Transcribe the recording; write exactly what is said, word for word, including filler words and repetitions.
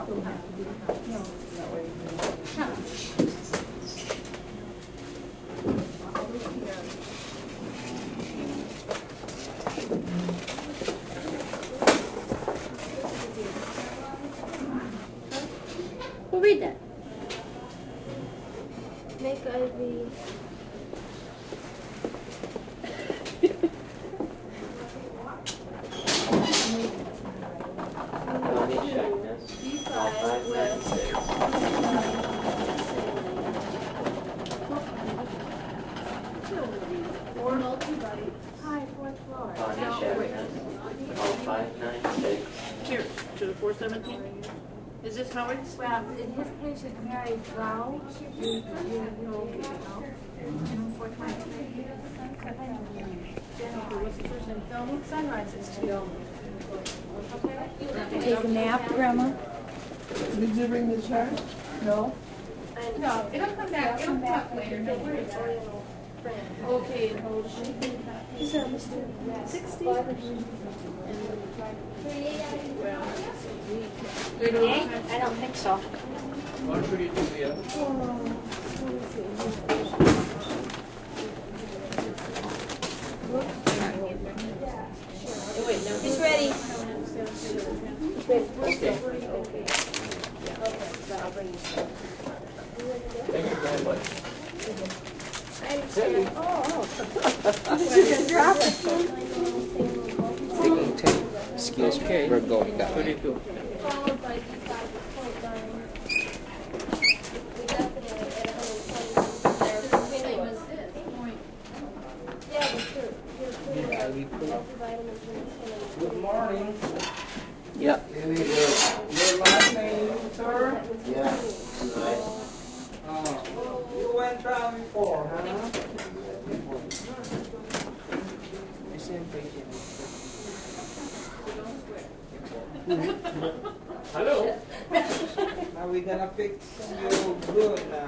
Well, read that. Make Ivy. Let me check this. All five, nine, six. Four multi-body. Hi, fourth floor. Bonnie Chapman. All five, nine, six. Here, to the four seventeen. Is this Howard's? Well, in his patient, Mary Blau, you, you, you know, four twenty-three. Okay, what's the first name? Thelma? Sunrise is two. Take a nap, Grandma? Did you bring the chart? No? No, it'll come back, it'll come back later, don't worry about it. Okay, and hold she. Is that Mister Sixty? Well, wait a minute. I don't think so. One thirty-two, yeah. Wait, no. He's ready. Thank you very much. Taking ten. Excuse me. We're going that way. thirty-two. Followed by D five point nine. We definitely at one hundred twenty. Their was this point. Yeah, but sure. Multivitamins and Good morning. Yeah. Your last name, sir? Yeah. Uh, you went down before, huh? Hello? Now we're gonna fix you good now.